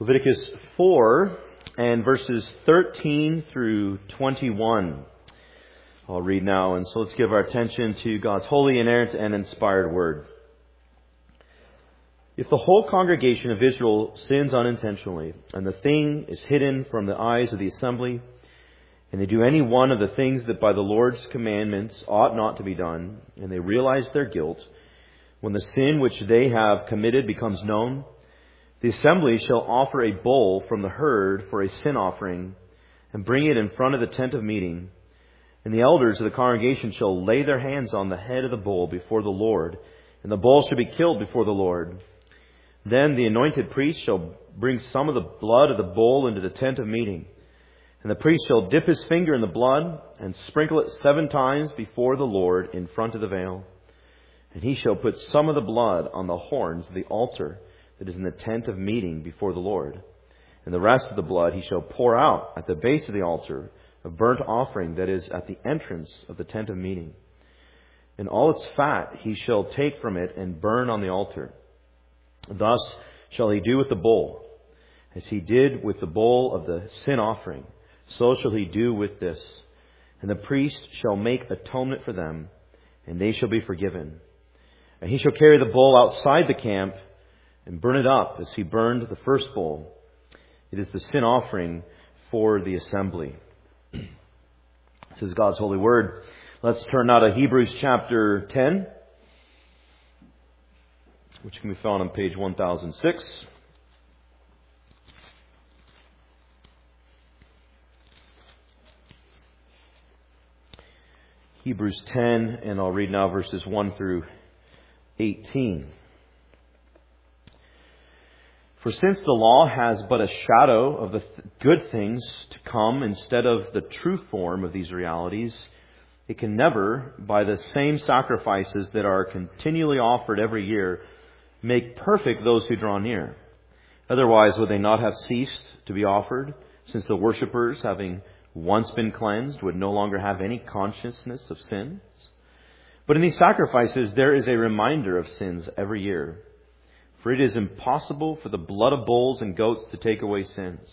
Leviticus 4 and verses 13 through 21. I'll read now, and so let's give our attention to God's holy, inerrant, and inspired word. If the whole congregation of Israel sins unintentionally, and the thing is hidden from the eyes of the assembly, and they do any one of the things that by the Lord's commandments ought not to be done, and they realize their guilt, when the sin which they have committed becomes known, the assembly shall offer a bull from the herd for a sin offering, and bring it in front of the tent of meeting. And the elders of the congregation shall lay their hands on the head of the bull before the Lord, and the bull shall be killed before the Lord. Then the anointed priest shall bring some of the blood of the bull into the tent of meeting. And the priest shall dip his finger in the blood, and sprinkle it 7 times before the Lord in front of the veil. And he shall put some of the blood on the horns of the altar that is in the tent of meeting before the Lord. And the rest of the blood he shall pour out at the base of the altar, a burnt offering that is at the entrance of the tent of meeting. And all its fat he shall take from it and burn on the altar. Thus shall he do with the bull. As he did with the bull of the sin offering, so shall he do with this. And the priest shall make atonement for them, and they shall be forgiven. And he shall carry the bull outside the camp and burn it up as he burned the first bull. It is the sin offering for the assembly. This is God's holy word. Let's turn now to Hebrews chapter 10, which can be found on page 1006. Hebrews 10, and I'll read now verses 1 through 18. For since the law has but a shadow of the good things to come instead of the true form of these realities, it can never, by the same sacrifices that are continually offered every year, make perfect those who draw near. Otherwise would they not have ceased to be offered, since the worshippers, having once been cleansed, would no longer have any consciousness of sins? But in these sacrifices there is a reminder of sins every year. For it is impossible for the blood of bulls and goats to take away sins.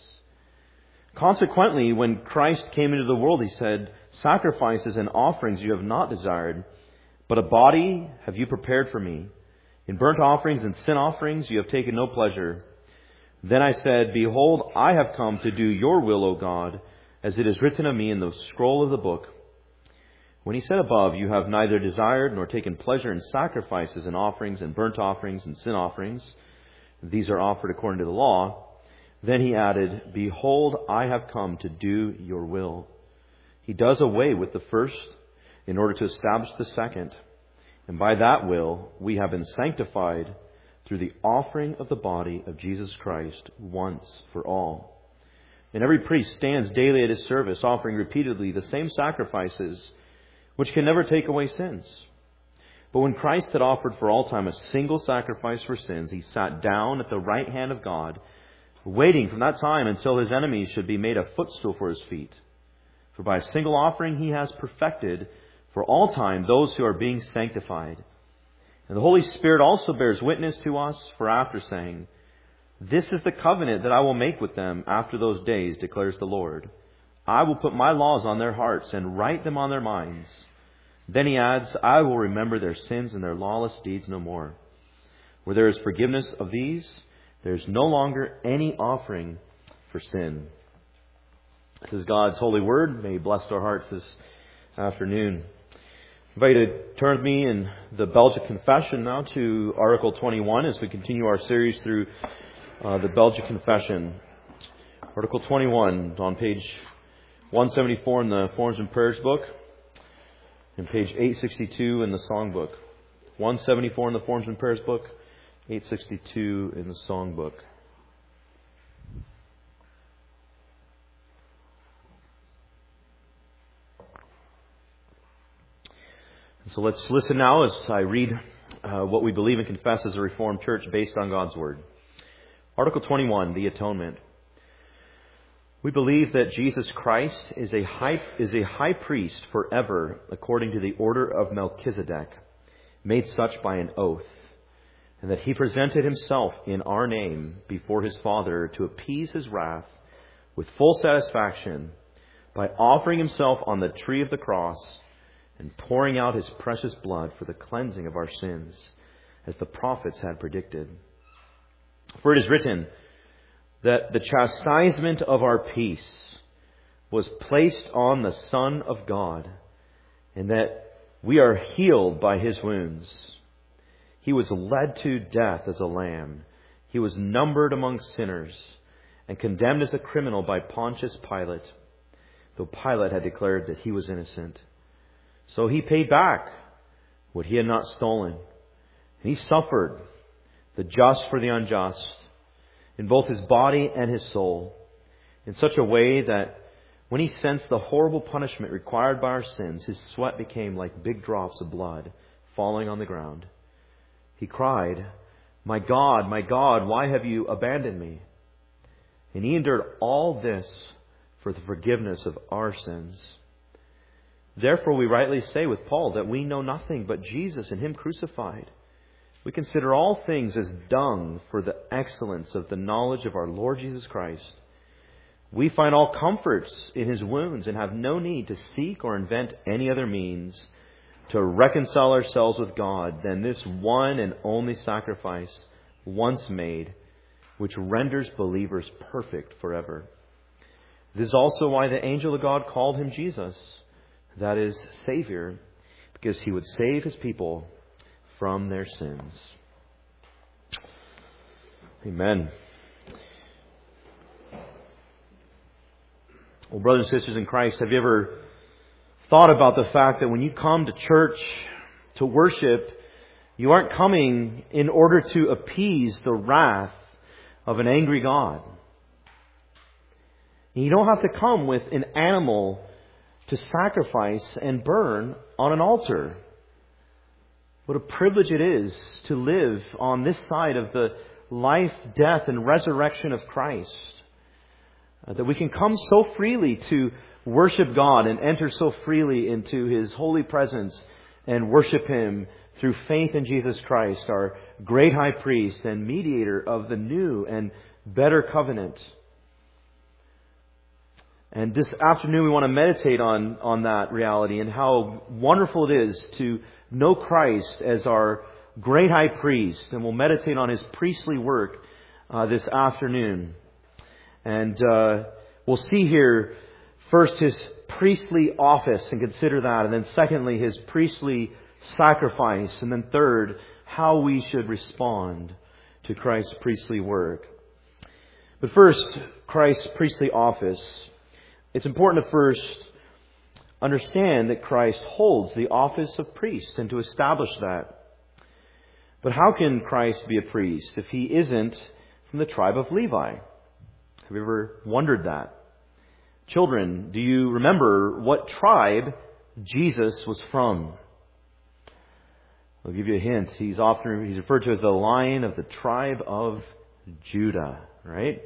Consequently, when Christ came into the world, he said, "Sacrifices and offerings you have not desired, but a body have you prepared for me. In burnt offerings and sin offerings you have taken no pleasure." Then I said, "Behold, I have come to do your will, O God, as it is written of me in the scroll of the book." When he said above, "You have neither desired nor taken pleasure in sacrifices and offerings and burnt offerings and sin offerings," these are offered according to the law, then he added, "Behold, I have come to do your will." He does away with the first in order to establish the second. And by that will, we have been sanctified through the offering of the body of Jesus Christ once for all. And every priest stands daily at his service, offering repeatedly the same sacrifices, which can never take away sins. But when Christ had offered for all time a single sacrifice for sins, he sat down at the right hand of God, waiting from that time until his enemies should be made a footstool for his feet. For by a single offering he has perfected for all time those who are being sanctified. And the Holy Spirit also bears witness to us, for after saying, "This is the covenant that I will make with them after those days, declares the Lord. I will put my laws on their hearts and write them on their minds." Then he adds, "I will remember their sins and their lawless deeds no more. Where there is forgiveness of these, there is no longer any offering for sin." This is God's holy word. May He bless our hearts this afternoon. I invite you to turn with me in the Belgic Confession now to Article 21 as we continue our series through the Belgic Confession. Article 21 on page 174 in the Forms and Prayers book, and page 862 in the Songbook. 174 in the Forms and Prayers book, 862 in the Songbook. So let's listen now as I read what we believe and confess as a Reformed Church based on God's Word. Article 21, the Atonement. We believe that Jesus Christ is a high priest forever according to the order of Melchizedek, made such by an oath. and that He presented Himself in our name before His Father to appease His wrath with full satisfaction by offering Himself on the tree of the cross and pouring out His precious blood for the cleansing of our sins, as the prophets had predicted. For it is written that the chastisement of our peace was placed on the Son of God, and that we are healed by His wounds. He was led to death as a lamb. He was numbered among sinners and condemned as a criminal by Pontius Pilate, though Pilate had declared that He was innocent. So He paid back what He had not stolen. And He suffered the just for the unjust in both His body and His soul, in such a way that when He sensed the horrible punishment required by our sins, His sweat became like big drops of blood falling on the ground. He cried, my God, why have You abandoned Me?" And He endured all this for the forgiveness of our sins. Therefore we rightly say with Paul that we know nothing but Jesus and Him crucified. We consider all things as dung for the excellence of the knowledge of our Lord Jesus Christ. We find all comforts in His wounds and have no need to seek or invent any other means to reconcile ourselves with God than this one and only sacrifice once made, which renders believers perfect forever. This is also why the angel of God called Him Jesus, that is, Savior, because He would save His people from their sins. Amen. Well, brothers and sisters in Christ, have you ever thought about the fact that when you come to church to worship, you aren't coming in order to appease the wrath of an angry God? And you don't have to come with an animal to sacrifice and burn on an altar. What a privilege it is to live on this side of the life, death, and resurrection of Christ. That we can come so freely to worship God and enter so freely into His holy presence and worship Him through faith in Jesus Christ, our great high priest and mediator of the new and better covenant. And this afternoon we want to meditate on that reality and how wonderful it is to know Christ as our great high priest. And we'll meditate on His priestly work this afternoon. And we'll see here first His priestly office and consider that. And then secondly, His priestly sacrifice. And then third, how we should respond to Christ's priestly work. But first, Christ's priestly office. It's important to first understand that Christ holds the office of priest and to establish that. But how can Christ be a priest if He isn't from the tribe of Levi? Have you ever wondered that? Children, do you remember what tribe Jesus was from? I'll give you a hint. He's referred to as the Lion of the tribe of Judah, right?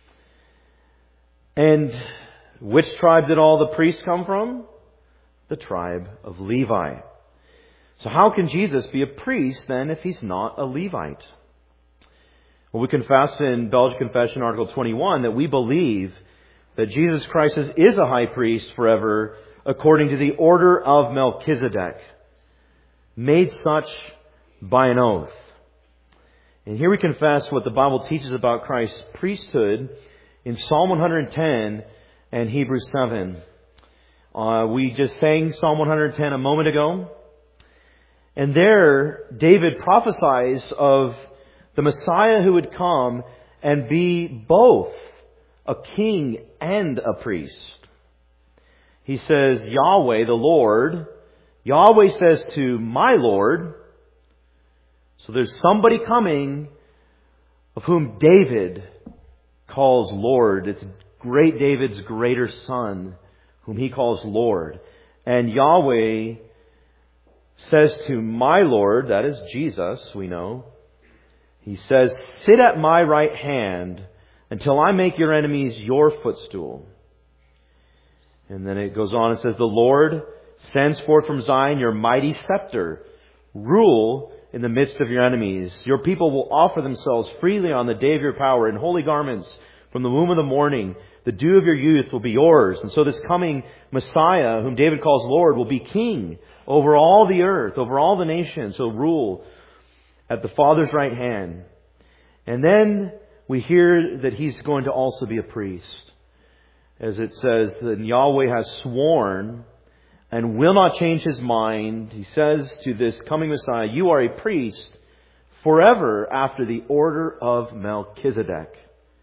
And which tribe did all the priests come from? The tribe of Levi. So how can Jesus be a priest then if He's not a Levite? Well, we confess in Belgian Confession, Article 21, that we believe that Jesus Christ is a high priest forever according to the order of Melchizedek, made such by an oath. And here we confess what the Bible teaches about Christ's priesthood in Psalm 110 and Hebrews 7. We just sang Psalm 110 a moment ago. And there, David prophesies of the Messiah who would come and be both a king and a priest. He says, Yahweh, the Lord, Yahweh says to my Lord. So there's somebody coming of whom David calls Lord. It's great David's greater son, whom he calls Lord. And Yahweh says to my Lord, that is Jesus, we know. He says, sit at my right hand until I make your enemies your footstool. And then it goes on and says, the Lord sends forth from Zion your mighty scepter. Rule in the midst of your enemies. Your people will offer themselves freely on the day of your power in holy garments from the womb of the morning. The dew of your youth will be yours. And so this coming Messiah, whom David calls Lord, will be king over all the earth, over all the nations. He'll rule at the Father's right hand. And then we hear that He's going to also be a priest. As it says that Yahweh has sworn and will not change His mind. He says to this coming Messiah, you are a priest forever after the order of Melchizedek.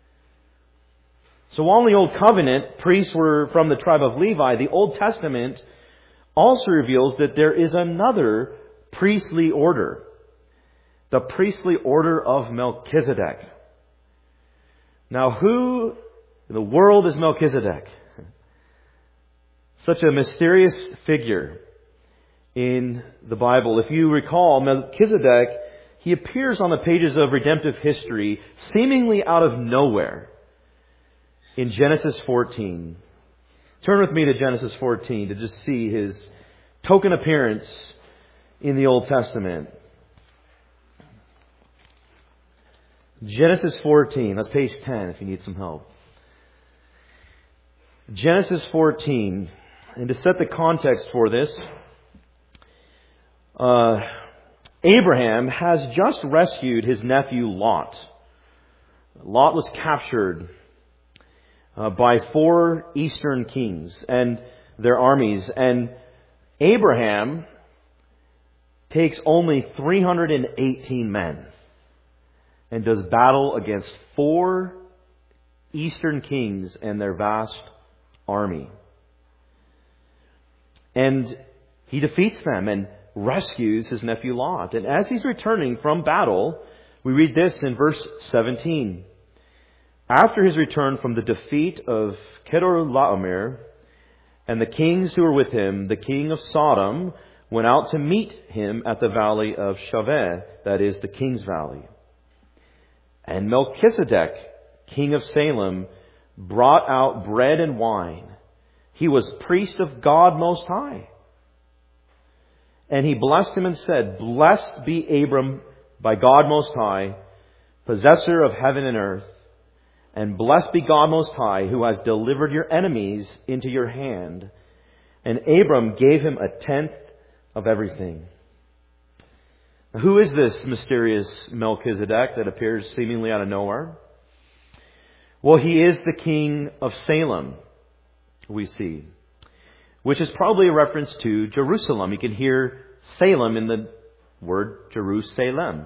So while in the Old Covenant, priests were from the tribe of Levi, the Old Testament also reveals that there is another priestly order. The priestly order of Melchizedek. Now, who in the world is Melchizedek? Such a mysterious figure in the Bible. If you recall, Melchizedek, he appears on the pages of redemptive history seemingly out of nowhere in Genesis 14. Turn with me to Genesis 14 to just see his token appearance in the Old Testament. Genesis 14. That's page 10 if you need some help. Genesis 14. And to set the context for this, Abraham has just rescued his nephew Lot. Lot was captured by 4 eastern kings and their armies. And Abraham takes only 318 men and does battle against 4 eastern kings and their vast army. And he defeats them and rescues his nephew Lot. And as he's returning from battle, we read this in verse 17. After his return from the defeat of Chedorlaomer and the kings who were with him, the king of Sodom went out to meet him at the valley of Shaveh, that is, the king's valley. And Melchizedek, king of Salem, brought out bread and wine. He was priest of God Most High. And he blessed him and said, Blessed be Abram by God Most High, possessor of heaven and earth. And blessed be God Most High, who has delivered your enemies into your hand. And Abram gave him 1/10 of everything. Now, who is this mysterious Melchizedek that appears seemingly out of nowhere? Well, he is the king of Salem, we see, which is probably a reference to Jerusalem. You can hear Salem in the word Jerusalem.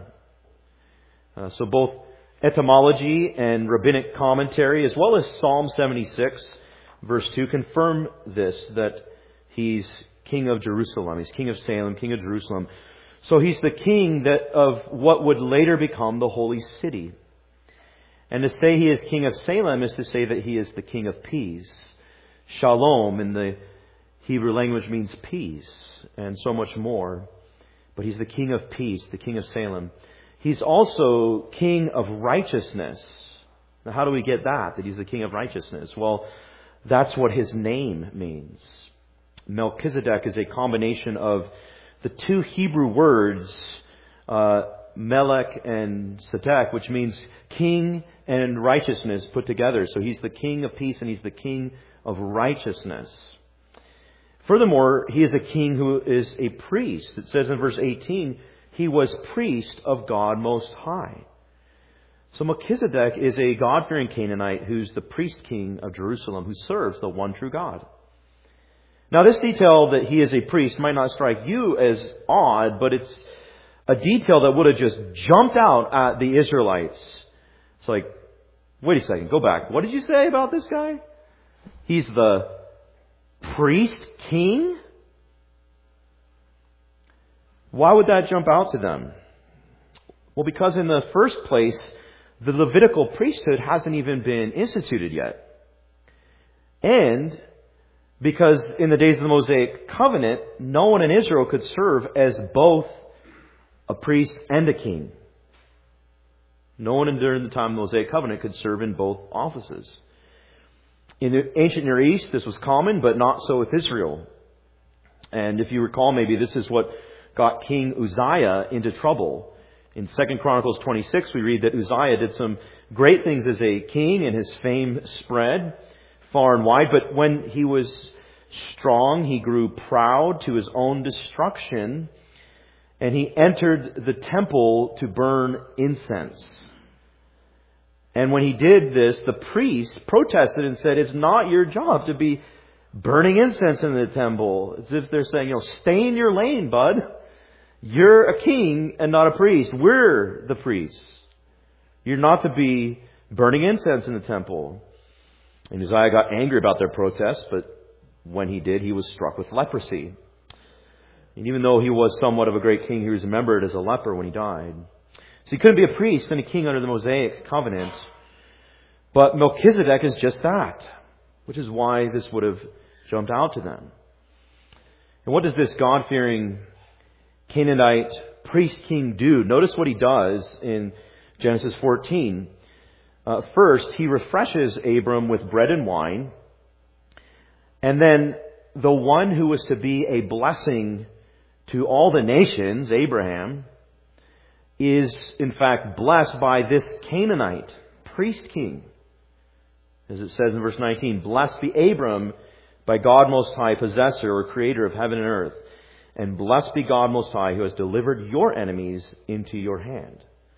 So both etymology and rabbinic commentary, as well as Psalm 76, verse 2, confirm this, that he's king of Jerusalem. He's king of Salem, king of Jerusalem. So he's the king of what would later become the holy city. And to say he is king of Salem is to say that he is the king of peace. Shalom in the Hebrew language means peace, and so much more. But he's the king of peace, the king of Salem. He's also king of righteousness. Now, how do we get that he's the king of righteousness? Well, that's what his name means. Melchizedek is a combination of the 2 Hebrew words, Melech and Sedek, which means king and righteousness put together. So he's the king of peace and he's the king of righteousness. Furthermore, he is a king who is a priest. It says in verse 18, he was priest of God Most High. So Melchizedek is a God-fearing Canaanite who's the priest king of Jerusalem, who serves the one true God. Now, this detail that he is a priest might not strike you as odd, but it's a detail that would have just jumped out at the Israelites. It's like, wait a second, go back. What did you say about this guy? He's the priest king? Why would that jump out to them? Well, because in the first place, the Levitical priesthood hasn't even been instituted yet. And because in the days of the Mosaic covenant, no one in Israel could serve as both a priest and a king. No one during the time of the Mosaic covenant could serve in both offices. In the ancient Near East, this was common, but not so with Israel. And if you recall, maybe this is what got King Uzziah into trouble. In 2 Chronicles 26, we read that Uzziah did some great things as a king, and his fame spread far and wide. But when he was strong, he grew proud to his own destruction, and he entered the temple to burn incense. And when he did this, the priests protested and said, "It's not your job to be burning incense in the temple." As if they're saying, stay in your lane, bud. You're a king and not a priest. We're the priests. You're not to be burning incense in the temple. And Uzziah got angry about their protests, but when he did, he was struck with leprosy. And even though he was somewhat of a great king, he was remembered as a leper when he died. So he couldn't be a priest and a king under the Mosaic covenant. But Melchizedek is just that, which is why this would have jumped out to them. And what does this God-fearing Canaanite priest-king do? Notice what he does in Genesis 14. First, he refreshes Abram with bread and wine. And then the one who was to be a blessing to all the nations, Abraham, is in fact blessed by this Canaanite priest-king. As it says in verse 19, "Blessed be Abram by God Most High, possessor or creator of heaven and earth. And blessed be God Most High, who has delivered your enemies into your hand."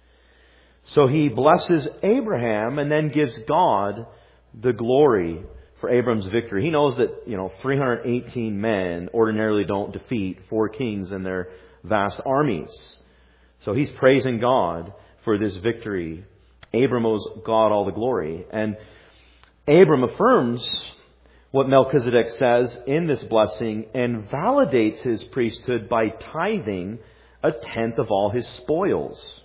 So he blesses Abraham and then gives God the glory for Abram's victory. He knows that, 318 men ordinarily don't defeat 4 kings and their vast armies. So he's praising God for this victory. Abram owes God all the glory. And Abram affirms what Melchizedek says in this blessing and validates his priesthood by tithing 1/10 of all his spoils.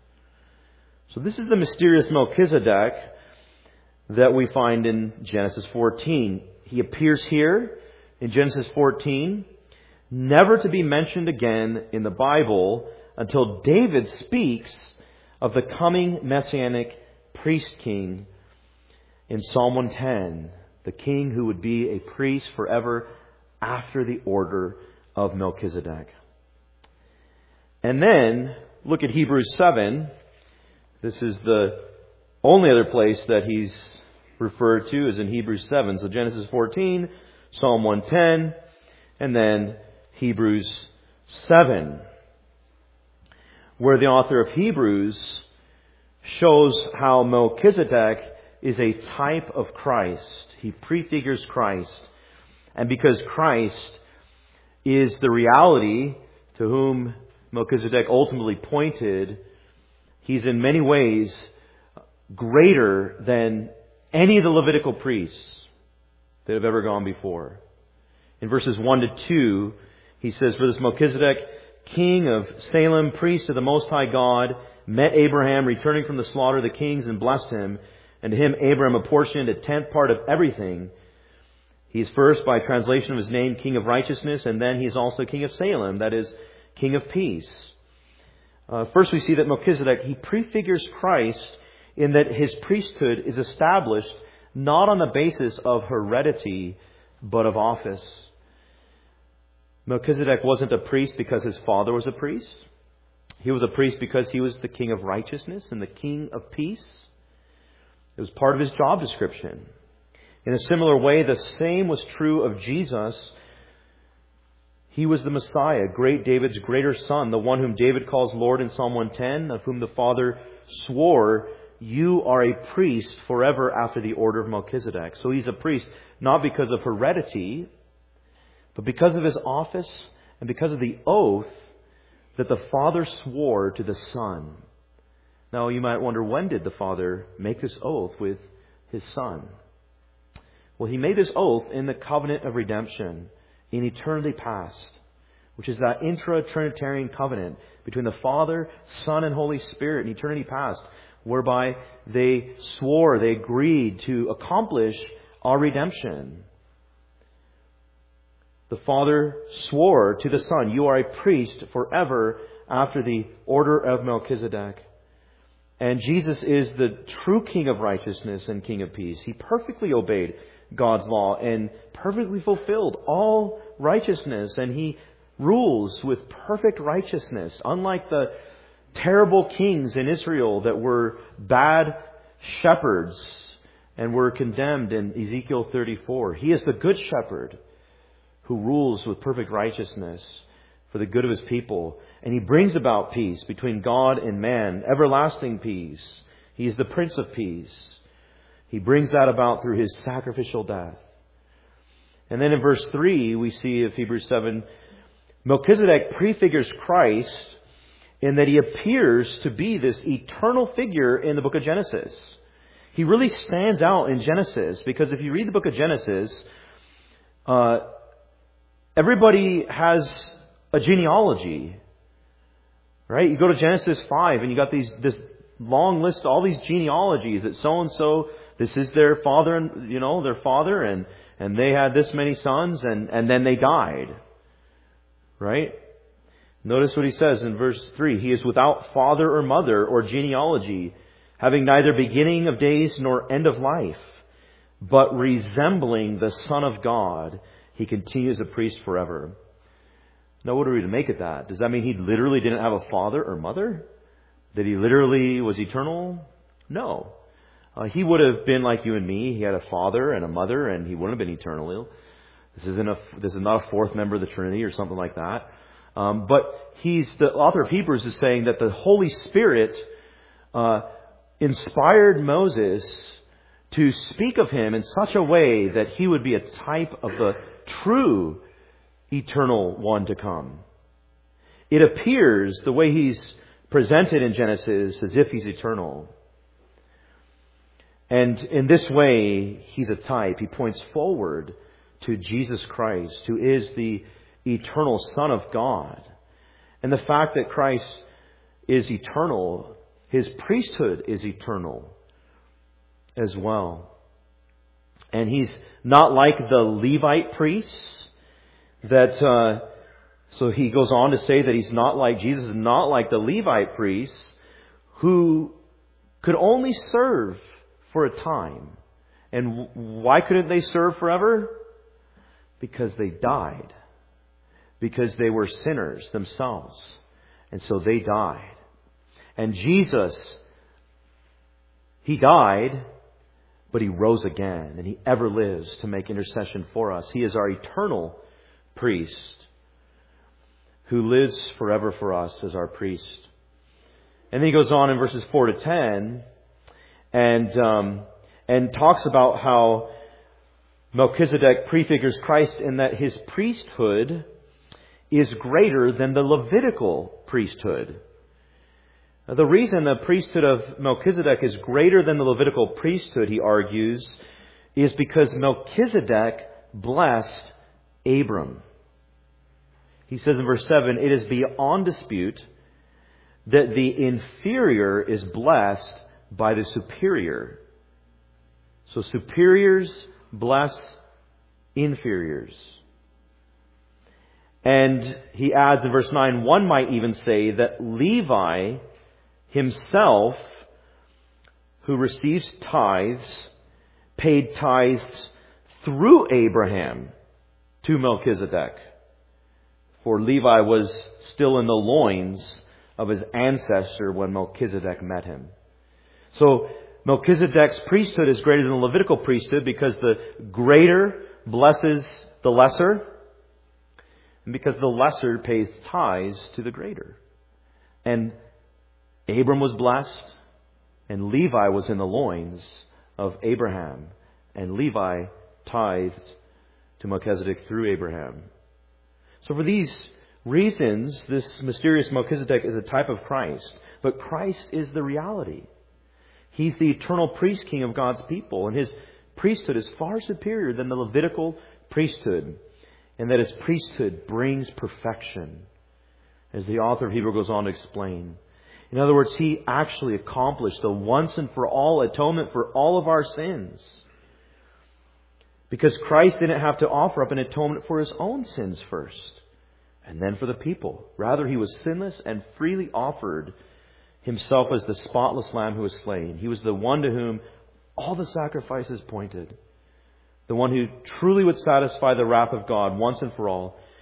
So this is the mysterious Melchizedek that we find in Genesis 14. He appears here in Genesis 14, never to be mentioned again in the Bible until David speaks of the coming messianic priest-king in Psalm 110, the king who would be a priest forever after the order of Melchizedek. And then, look at Hebrews 7. This is the only other place that he's referred to is in Hebrews 7. So Genesis 14, Psalm 110, and then Hebrews 7, where the author of Hebrews shows how Melchizedek is a type of Christ. He prefigures Christ. And because Christ is the reality to whom Melchizedek ultimately pointed, he's in many ways greater than any of the Levitical priests that have ever gone before. In verses 1 to 2, he says, "For this Melchizedek, king of Salem, priest of the Most High God, met Abraham returning from the slaughter of the kings and blessed him. And to him Abraham apportioned 1/10 part of everything. He is first, by translation of his name, King of Righteousness, and then he is also King of Salem, that is, King of Peace." First we see that Melchizedek, he prefigures Christ in that his priesthood is established not on the basis of heredity, but of office. Melchizedek wasn't a priest because his father was a priest. He was a priest because he was the King of Righteousness and the King of Peace. It was part of his job description. In a similar way, the same was true of Jesus. He was the Messiah, great David's greater son, the one whom David calls Lord in Psalm 110, of whom the Father swore, "You are a priest forever after the order of Melchizedek." So he's a priest not because of heredity, but because of his office and because of the oath that the Father swore to the Son. Now you might wonder, when did the Father make this oath with his Son? Well, he made this oath in the covenant of redemption in eternity past, which is that intra-Trinitarian covenant between the Father, Son, and Holy Spirit in eternity past, whereby they swore, they agreed to accomplish our redemption. The Father swore to the Son, "You are a priest forever after the order of Melchizedek." And Jesus is the true King of righteousness and King of peace. He perfectly obeyed God's law and perfectly fulfilled all righteousness. And he rules with perfect righteousness, unlike the terrible kings in Israel that were bad shepherds and were condemned in Ezekiel 34. He is the good shepherd who rules with perfect righteousness for the good of His people. And He brings about peace between God and man, everlasting peace. He is the Prince of Peace. He brings that about through His sacrificial death. And then in verse 3, we see of Hebrews 7, Melchizedek prefigures Christ in that he appears to be this eternal figure in the book of Genesis. He really stands out in Genesis because if you read the book of Genesis, everybody has a genealogy, right? You go to Genesis 5 and you got this long list of all these genealogies that so-and-so, this is their father, and they had this many sons and then they died, right? Notice what he says in verse 3. He is without father or mother or genealogy, having neither beginning of days nor end of life, but resembling the Son of God, he continues a priest forever. Now, what are we to make of that? Does that mean he literally didn't have a father or mother? That he literally was eternal? No. He would have been like you and me. He had a father and a mother, and he wouldn't have been eternal. This is not a fourth member of the Trinity or something like that. But the author of Hebrews is saying that the Holy Spirit inspired Moses to speak of him in such a way that he would be a type of the true eternal one to come. It appears, the way he's presented in Genesis, as if he's eternal. And in this way, he's a type. He points forward to Jesus Christ, who is the eternal Son of God. And the fact that Christ is eternal, His priesthood is eternal as well. And He's not like the Levite priests that, so he goes on to say that He's not like, Jesus is not like the Levite priests who could only serve for a time. And why couldn't they serve forever? Because they died. Because they were sinners themselves. And so they died. And Jesus, He died, but He rose again. And He ever lives to make intercession for us. He is our eternal priest who lives forever for us as our priest. And then he goes on in verses 4 to 10 and talks about how Melchizedek prefigures Christ in that his priesthood is greater than the Levitical priesthood. Now, the reason the priesthood of Melchizedek is greater than the Levitical priesthood, he argues, is because Melchizedek blessed Abram. He says in verse 7, it is beyond dispute that the inferior is blessed by the superior. So superiors bless inferiors. And he adds in verse 9, one might even say that Levi himself, who receives tithes, paid tithes through Abraham to Melchizedek. For Levi was still in the loins of his ancestor when Melchizedek met him. So Melchizedek's priesthood is greater than the Levitical priesthood because the greater blesses the lesser, and because the lesser pays tithes to the greater. And Abram was blessed, and Levi was in the loins of Abraham, and Levi tithed to Melchizedek through Abraham. So for these reasons, this mysterious Melchizedek is a type of Christ. But Christ is the reality. He's the eternal priest king of God's people. And his priesthood is far superior than the Levitical priesthood. And that his priesthood brings perfection. As the author of Hebrews goes on to explain. In other words, he actually accomplished the once and for all atonement for all of our sins. Because Christ didn't have to offer up an atonement for his own sins first, and then for the people. Rather, he was sinless and freely offered himself as the spotless lamb who was slain. He was the one to whom all the sacrifices pointed. The one who truly would satisfy the wrath of God once and for all.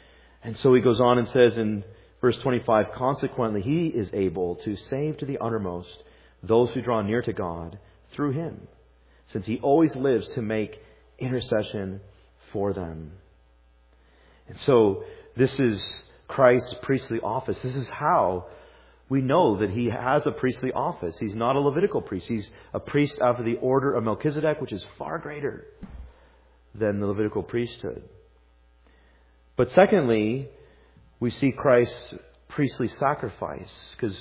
And so he goes on and says in verse 25, consequently, he is able to save to the uttermost those who draw near to God through him, since he always lives to make intercession for them. And so this is Christ's priestly office. This is how we know that he has a priestly office. He's not a Levitical priest. He's a priest after the order of Melchizedek, which is far greater than the Levitical priesthood. But secondly, we see Christ's priestly sacrifice, because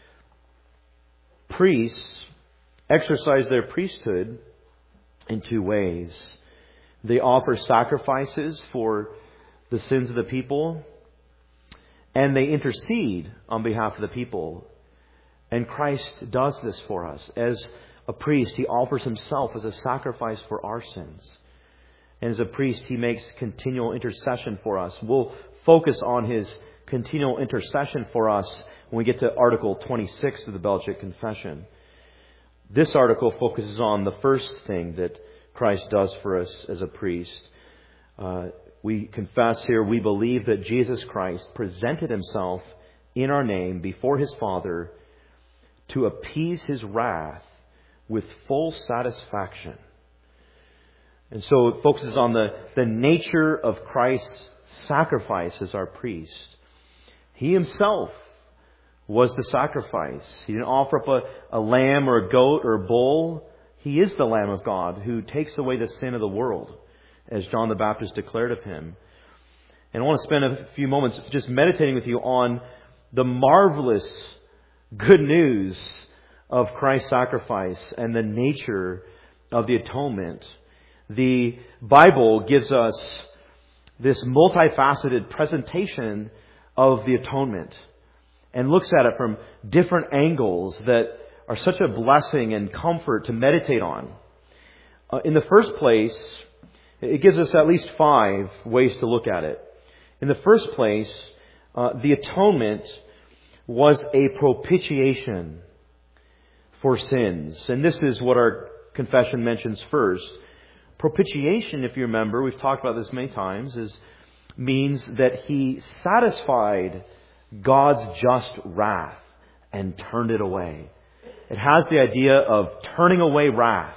priests exercise their priesthood in two ways. They offer sacrifices for the sins of the people, and they intercede on behalf of the people. And Christ does this for us. As a priest, he offers himself as a sacrifice for our sins. And as a priest, he makes continual intercession for us. We'll focus on his continual intercession for us when we get to Article 26 of the Belgic Confession. This article focuses on the first thing that Christ does for us as a priest. We confess here, we believe that Jesus Christ presented himself in our name before his Father to appease his wrath with full satisfaction. And so it focuses on the nature of Christ's sacrifice as our priest. He himself was the sacrifice. He didn't offer up a lamb or a goat or a bull. He is the Lamb of God who takes away the sin of the world, as John the Baptist declared of him. And I want to spend a few moments just meditating with you on the marvelous good news of Christ's sacrifice and the nature of the atonement. The Bible gives us this multifaceted presentation of the atonement and looks at it from different angles that are such a blessing and comfort to meditate on. In the first place, it gives us at least 5 ways to look at it. In the first place, the atonement was a propitiation for sins. And this is what our confession mentions first. Propitiation, if you remember, we've talked about this many times, means that he satisfied God's just wrath and turned it away. It has the idea of turning away wrath.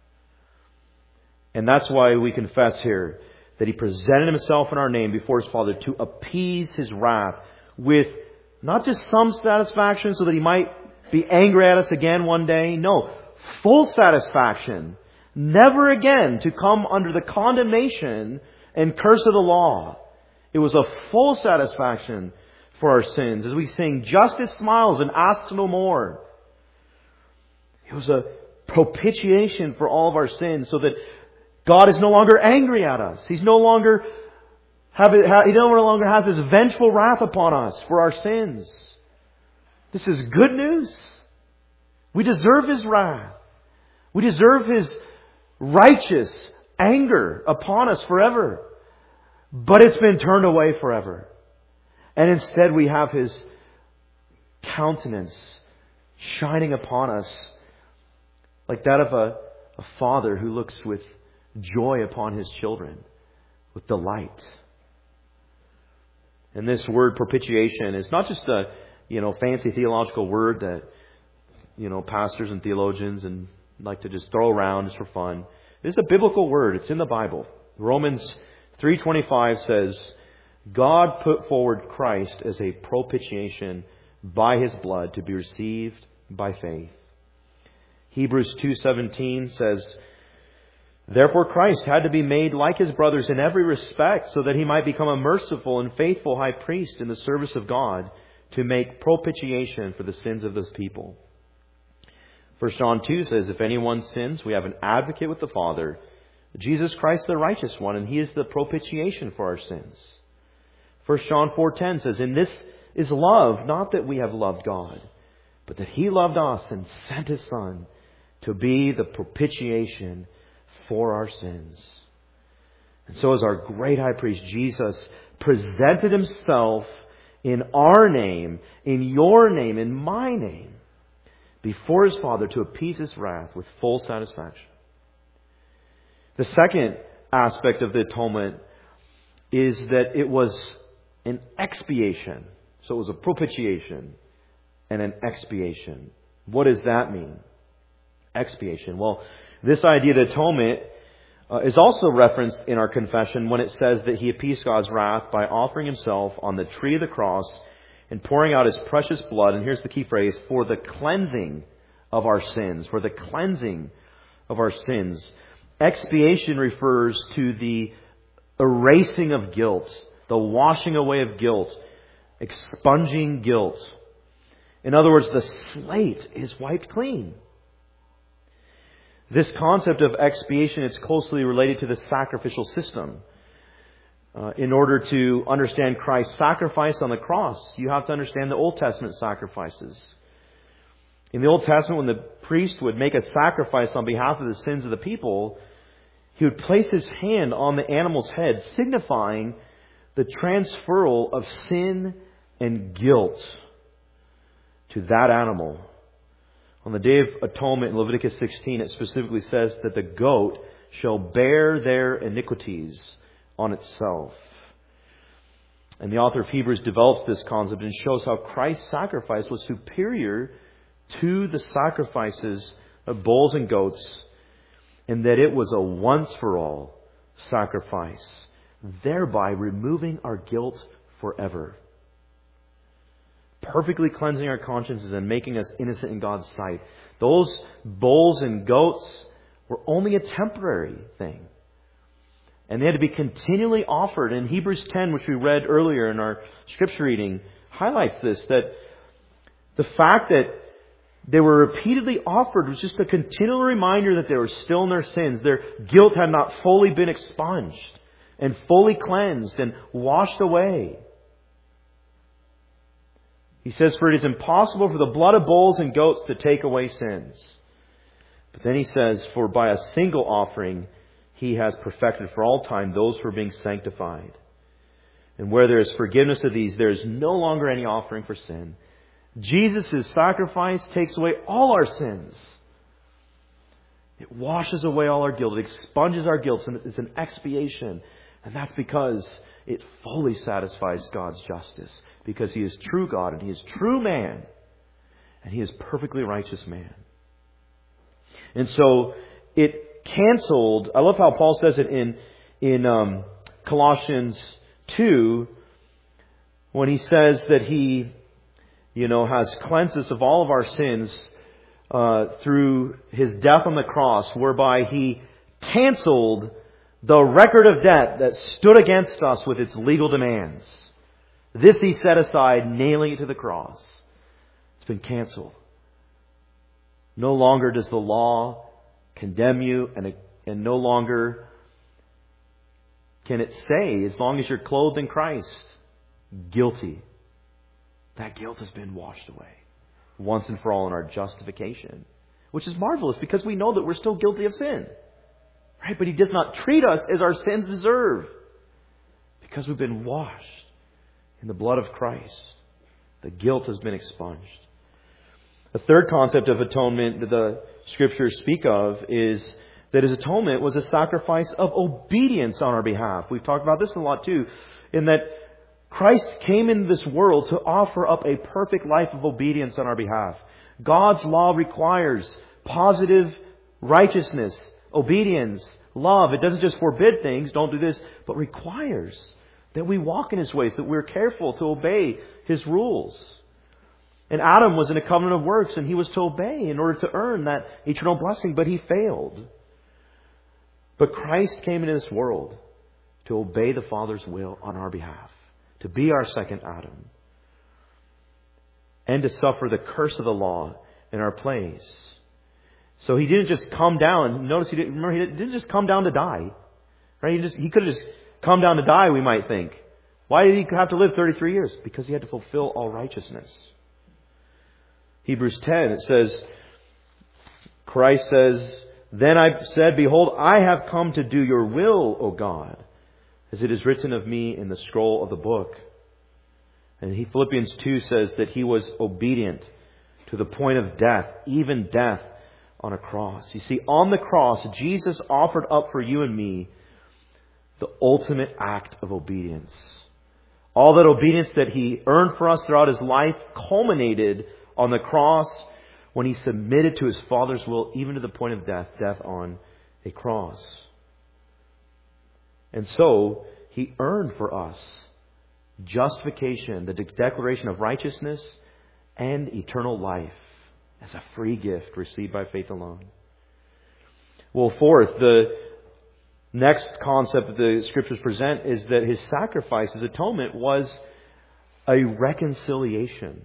And that's why we confess here that he presented himself in our name before his Father to appease his wrath with not just some satisfaction so that he might be angry at us again one day. No, full satisfaction. Never again to come under the condemnation and curse of the law. It was a full satisfaction for our sins. As we sing, justice smiles and asks no more. It was a propitiation for all of our sins so that God is no longer angry at us. He no longer has his vengeful wrath upon us for our sins. This is good news. We deserve his wrath. We deserve his righteous anger upon us forever. But it's been turned away forever. And instead we have his countenance shining upon us like that of a father who looks with joy upon his children, with delight. And this word propitiation is not just a fancy theological word that pastors and theologians and like to just throw around just for fun. It's a biblical word. It's in the Bible. Romans 3:25 says, God put forward Christ as a propitiation by his blood to be received by faith. Hebrews 2:17 says, therefore Christ had to be made like his brothers in every respect so that he might become a merciful and faithful high priest in the service of God to make propitiation for the sins of those people. 1 John 2 says, if anyone sins, we have an advocate with the Father, Jesus Christ the righteous one, and he is the propitiation for our sins. 1 John 4:10 says, in this is love, not that we have loved God, but that he loved us and sent his Son to be the propitiation for our sins. And so as our great high priest, Jesus presented himself in our name, in your name, in my name, before his Father to appease his wrath with full satisfaction. The second aspect of the atonement is that it was an expiation. So it was a propitiation and an expiation. What does that mean? Expiation. Well, this idea of atonement is also referenced in our confession when it says that He appeased God's wrath by offering Himself on the tree of the cross and pouring out His precious blood. And here's the key phrase: for the cleansing of our sins. For the cleansing of our sins. Expiation refers to the erasing of guilt, the washing away of guilt, expunging guilt. In other words, the slate is wiped clean. This concept of expiation is closely related to the sacrificial system. In order to understand Christ's sacrifice on the cross, you have to understand the Old Testament sacrifices. In the Old Testament, when the priest would make a sacrifice on behalf of the sins of the people, he would place his hand on the animal's head, signifying the transferal of sin and guilt to that animal. On the Day of Atonement in Leviticus 16, it specifically says that the goat shall bear their iniquities on itself. And the author of Hebrews develops this concept and shows how Christ's sacrifice was superior to the sacrifices of bulls and goats, and that it was a once-for-all sacrifice, thereby removing our guilt forever, perfectly cleansing our consciences and making us innocent in God's sight. Those bulls and goats were only a temporary thing, and they had to be continually offered. And Hebrews 10, which we read earlier in our scripture reading, highlights this, that the fact that they were repeatedly offered was just a continual reminder that they were still in their sins. Their guilt had not fully been expunged and fully cleansed and washed away. He says, for it is impossible for the blood of bulls and goats to take away sins. But then he says, for by a single offering He has perfected for all time those who are being sanctified. And where there is forgiveness of these, there is no longer any offering for sin. Jesus' sacrifice takes away all our sins. It washes away all our guilt. It expunges our guilt. It's an expiation. And that's because it fully satisfies God's justice. Because He is true God and He is true man. And He is perfectly righteous man. And so it canceled. I love how Paul says it in Colossians 2 when he says that He has cleansed us of all of our sins through His death on the cross, whereby He canceled the record of debt that stood against us with its legal demands. This He set aside, nailing it to the cross. It's been canceled. No longer does the law condemn you, and no longer can it say, as long as you're clothed in Christ, guilty. That guilt has been washed away once and for all in our justification, which is marvelous because we know that we're still guilty of sin. Right? But He does not treat us as our sins deserve because we've been washed in the blood of Christ. The guilt has been expunged. The third concept of atonement that the Scriptures speak of is that His atonement was a sacrifice of obedience on our behalf. We've talked about this a lot too, in that Christ came into this world to offer up a perfect life of obedience on our behalf. God's law requires positive righteousness, obedience, love. It doesn't just forbid things, don't do this, but requires that we walk in His ways, that we're careful to obey His rules. And Adam was in a covenant of works, and he was to obey in order to earn that eternal blessing, but he failed. But Christ came into this world to obey the Father's will on our behalf, to be our second Adam, and to suffer the curse of the law in our place. So He didn't just come down. Notice He didn't just come down to die. Right? He could have just come down to die, we might think. Why did He have to live 33 years? Because He had to fulfill all righteousness. Hebrews 10, it says, Christ says, then I said, behold, I have come to do your will, O God, as it is written of me in the scroll of the book. And Philippians 2 says that He was obedient to the point of death, even death on a cross. You see, on the cross, Jesus offered up for you and me the ultimate act of obedience. All that obedience that He earned for us throughout His life culminated on the cross when He submitted to His Father's will, even to the point of death on a cross. And so, He earned for us justification, the declaration of righteousness, and eternal life as a free gift received by faith alone. Well, fourth, the next concept that the Scriptures present is that His sacrifice, His atonement, was a reconciliation.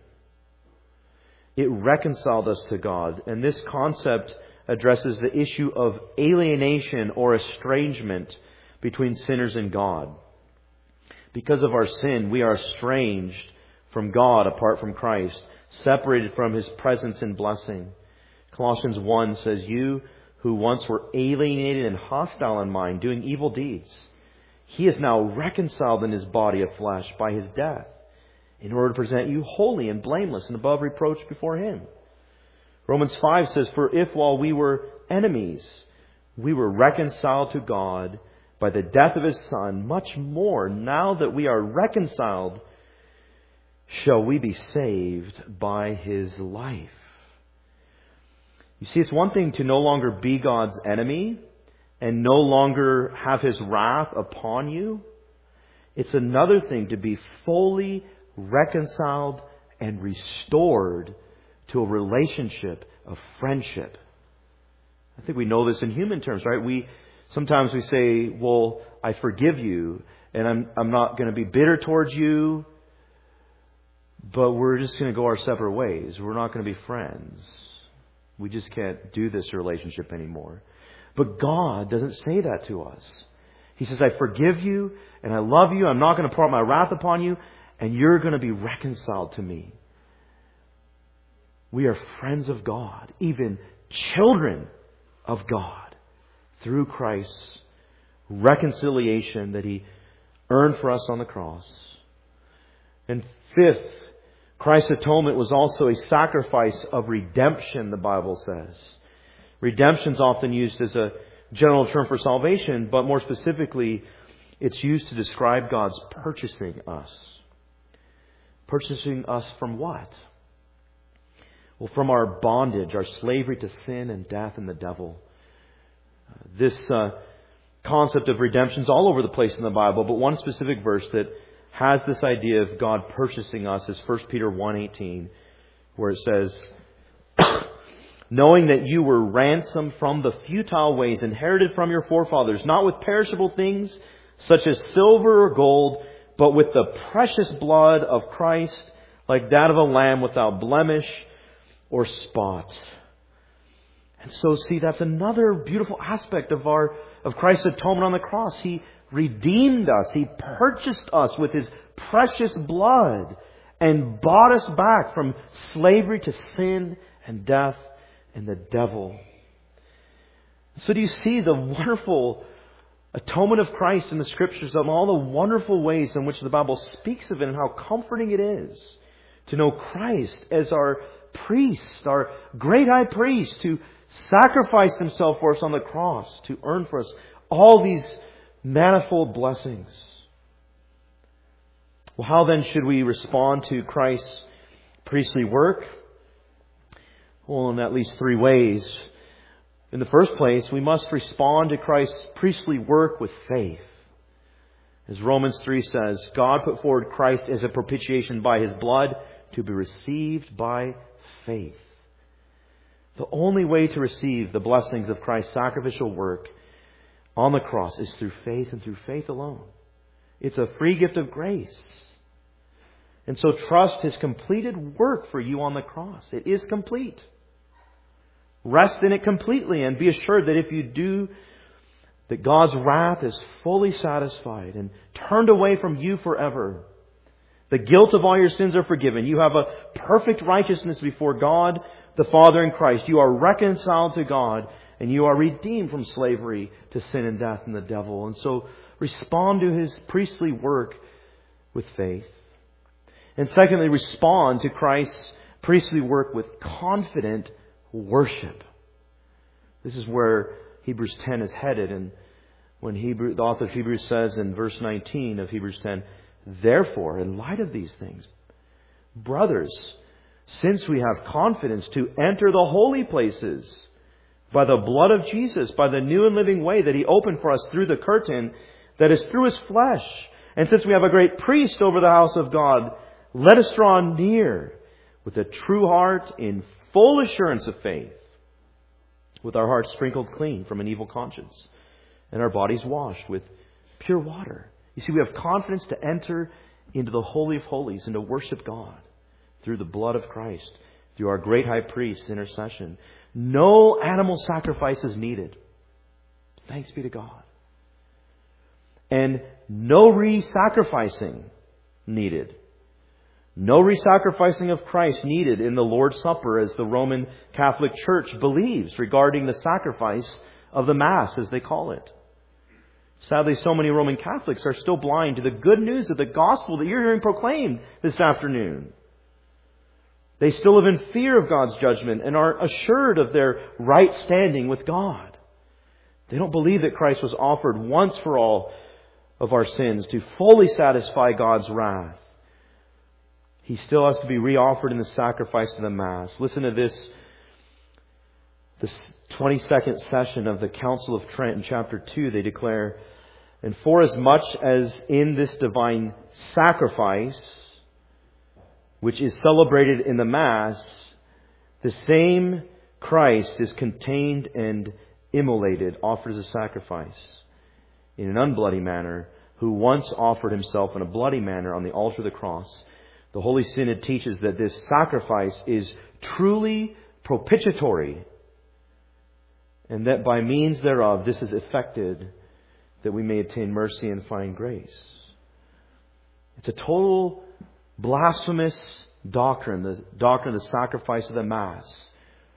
It reconciled us to God. And this concept addresses the issue of alienation or estrangement between sinners and God. Because of our sin, we are estranged from God apart from Christ, separated from His presence and blessing. Colossians 1 says, "You who once were alienated and hostile in mind, doing evil deeds, He is now reconciled in His body of flesh by His death, in order to present you holy and blameless and above reproach before Him." Romans 5 says, "For if while we were enemies, we were reconciled to God by the death of His Son, much more, now that we are reconciled, shall we be saved by His life." You see, it's one thing to no longer be God's enemy and no longer have His wrath upon you. It's another thing to be fully reconciled and restored to a relationship of friendship. I think we know this in human terms, right? Sometimes we say, "Well, I forgive you, and I'm not going to be bitter towards you, but we're just going to go our separate ways. We're not going to be friends. We just can't do this relationship anymore." But God doesn't say that to us. He says, "I forgive you, and I love you. I'm not going to pour out my wrath upon you, and you're going to be reconciled to me." We are friends of God, even children of God, through Christ's reconciliation that He earned for us on the cross. And fifth, Christ's atonement was also a sacrifice of redemption, the Bible says. Redemption is often used as a general term for salvation, but more specifically, it's used to describe God's purchasing us. Purchasing us from what? Well, from our bondage, our slavery to sin and death and the devil. This concept of redemption is all over the place in the Bible, but one specific verse that has this idea of God purchasing us is 1 Peter 1:18, where it says, "Knowing that you were ransomed from the futile ways inherited from your forefathers, not with perishable things such as silver or gold, but with the precious blood of Christ, like that of a lamb without blemish or spot." And so, see, that's another beautiful aspect of Christ's atonement on the cross. He redeemed us. He purchased us with His precious blood and bought us back from slavery to sin and death and the devil. So do you see the wonderful atonement of Christ in the Scriptures, and all the wonderful ways in which the Bible speaks of it, and how comforting it is to know Christ as our priest, our great high priest, who sacrificed Himself for us on the cross to earn for us all these manifold blessings. Well, how then should we respond to Christ's priestly work? Well, in at least three ways. In the first place, we must respond to Christ's priestly work with faith. As Romans 3 says, God put forward Christ as a propitiation by His blood to be received by faith. The only way to receive the blessings of Christ's sacrificial work on the cross is through faith and through faith alone. It's a free gift of grace. And so trust His completed work for you on the cross. It is complete. Rest in it completely and be assured that if you do, that God's wrath is fully satisfied and turned away from you forever. The guilt of all your sins are forgiven. You have a perfect righteousness before God the Father in Christ. You are reconciled to God, and you are redeemed from slavery to sin and death and the devil. And so respond to His priestly work with faith. And secondly, respond to Christ's priestly work with confident worship. This is where Hebrews 10 is headed. And when the author of Hebrews says in verse 19 of Hebrews 10, Therefore, in light of these things, brothers, since we have confidence to enter the holy places by the blood of Jesus, by the new and living way that He opened for us through the curtain that is through His flesh, and since we have a great priest over the house of God, let us draw near with a true heart in full assurance of faith, with our hearts sprinkled clean from an evil conscience, and our bodies washed with pure water. You see, we have confidence to enter into the Holy of Holies and to worship God through the blood of Christ, through our great high priest's intercession. No animal sacrifice is needed. Thanks be to God. And no re-sacrificing needed. No re-sacrificing of Christ needed in the Lord's Supper, as the Roman Catholic Church believes regarding the sacrifice of the Mass, as they call it. Sadly, so many Roman Catholics are still blind to the good news of the gospel that you're hearing proclaimed this afternoon. They still live in fear of God's judgment and are assured of their right standing with God. They don't believe that Christ was offered once for all of our sins to fully satisfy God's wrath. He still has to be reoffered in the sacrifice of the Mass. Listen to this 22nd session of the Council of Trent in chapter 2. They declare, "And forasmuch as in this divine sacrifice, which is celebrated in the Mass, the same Christ is contained and immolated, offered as a sacrifice in an unbloody manner, who once offered Himself in a bloody manner on the altar of the cross." The Holy Synod teaches that this sacrifice is truly propitiatory, and that by means thereof this is effected, that we may attain mercy and find grace. It's a total blasphemous doctrine, the doctrine of the sacrifice of the Mass.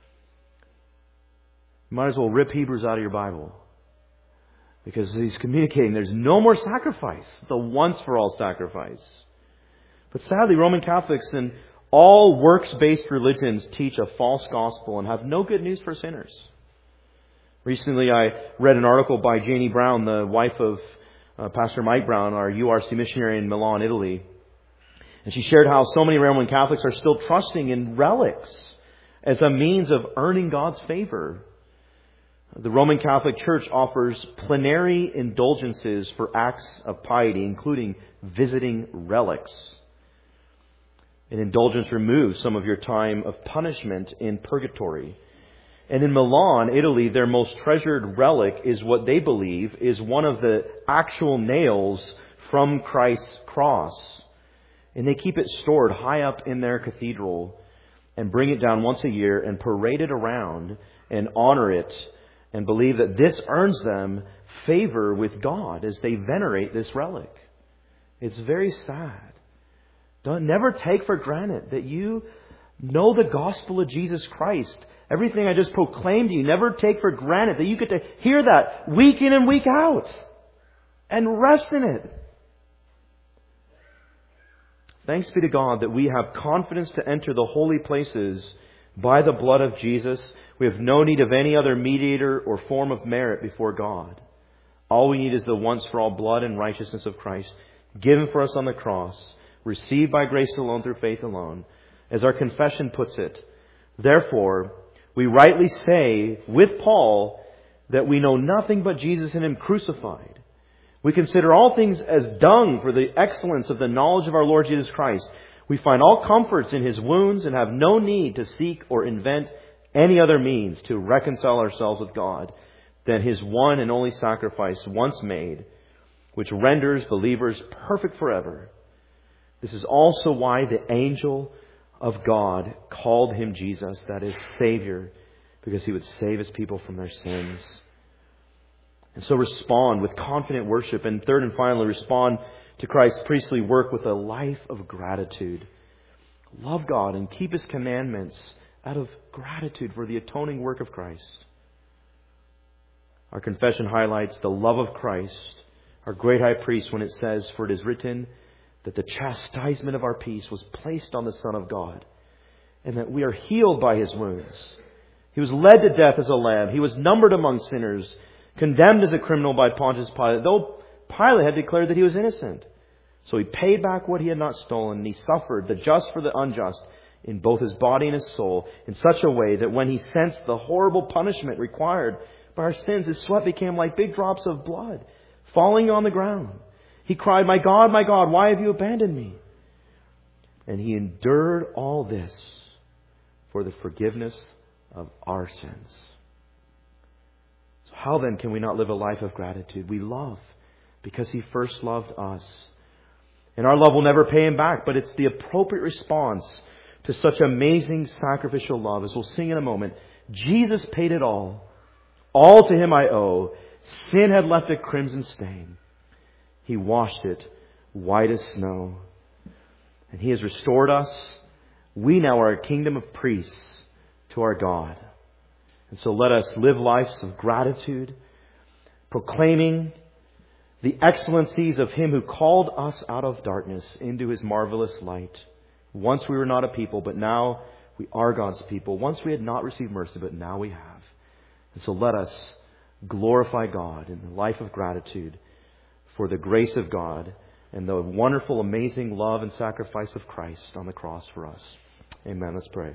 You might as well rip Hebrews out of your Bible, because he's communicating there's no more sacrifice, the once-for-all sacrifice. But sadly, Roman Catholics and all works-based religions teach a false gospel and have no good news for sinners. Recently, I read an article by Janie Brown, the wife of Pastor Mike Brown, our URC missionary in Milan, Italy. And she shared how so many Roman Catholics are still trusting in relics as a means of earning God's favor. The Roman Catholic Church offers plenary indulgences for acts of piety, including visiting relics. An indulgence removes some of your time of punishment in purgatory. And in Milan, Italy, their most treasured relic is what they believe is one of the actual nails from Christ's cross. And they keep it stored high up in their cathedral and bring it down once a year and parade it around and honor it and believe that this earns them favor with God as they venerate this relic. It's very sad. Never take for granted that you know the gospel of Jesus Christ. Everything I just proclaimed to you, never take for granted that you get to hear that week in and week out and rest in it. Thanks be to God that we have confidence to enter the holy places by the blood of Jesus. We have no need of any other mediator or form of merit before God. All we need is the once-for-all blood and righteousness of Christ, given for us on the cross, received by grace alone through faith alone. As our confession puts it, therefore, we rightly say with Paul that we know nothing but Jesus and Him crucified. We consider all things as dung for the excellence of the knowledge of our Lord Jesus Christ. We find all comforts in His wounds and have no need to seek or invent any other means to reconcile ourselves with God than His one and only sacrifice once made, which renders believers perfect forever. This is also why the angel of God called Him Jesus, that is, Savior, because He would save His people from their sins. And so respond with confident worship. And third and finally, respond to Christ's priestly work with a life of gratitude. Love God and keep His commandments out of gratitude for the atoning work of Christ. Our confession highlights the love of Christ, our great high priest, when it says, "For it is written that the chastisement of our peace was placed on the Son of God, and that we are healed by His wounds. He was led to death as a lamb. He was numbered among sinners, condemned as a criminal by Pontius Pilate, though Pilate had declared that He was innocent. So He paid back what He had not stolen, and He suffered the just for the unjust in both His body and His soul in such a way that when He sensed the horrible punishment required by our sins, His sweat became like big drops of blood falling on the ground. He cried, my God, why have you abandoned me? And He endured all this for the forgiveness of our sins. So how then can we not live a life of gratitude? We love because He first loved us. And our love will never pay Him back, but it's the appropriate response to such amazing sacrificial love. As we'll sing in a moment, Jesus paid it all. All to Him I owe. Sin had left a crimson stain. He washed it white as snow. And He has restored us. We now are a kingdom of priests to our God. And so let us live lives of gratitude, proclaiming the excellencies of Him who called us out of darkness into His marvelous light. Once we were not a people, but now we are God's people. Once we had not received mercy, but now we have. And so let us glorify God in the life of gratitude for the grace of God and the wonderful, amazing love and sacrifice of Christ on the cross for us. Amen. Let's pray.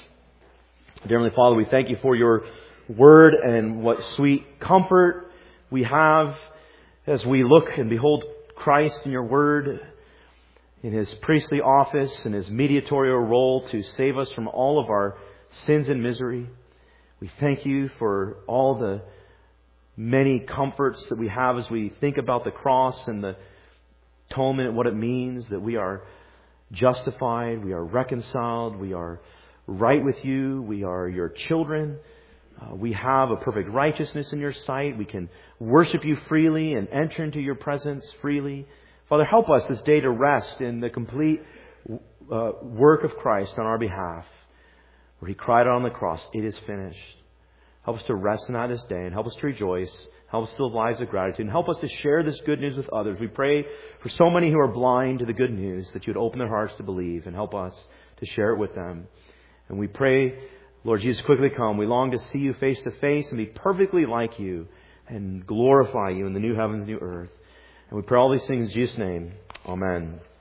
Dear Heavenly Father, we thank You for Your Word and what sweet comfort we have as we look and behold Christ in Your Word, in His priestly office and His mediatorial role to save us from all of our sins and misery. We thank You for all the many comforts that we have as we think about the cross and the atonement and what it means, that we are justified, we are reconciled, we are right with You, we are Your children. We have a perfect righteousness in Your sight. We can worship You freely and enter into Your presence freely. Father, help us this day to rest in the complete work of Christ on our behalf, where He cried out on the cross, it is finished. Help us to rest in that this day and help us to rejoice. Help us to live lives of gratitude and help us to share this good news with others. We pray for so many who are blind to the good news that You would open their hearts to believe and help us to share it with them. And we pray, Lord Jesus, quickly come. We long to see You face to face and be perfectly like You and glorify You in the new heavens and new earth. And we pray all these things in Jesus' name. Amen.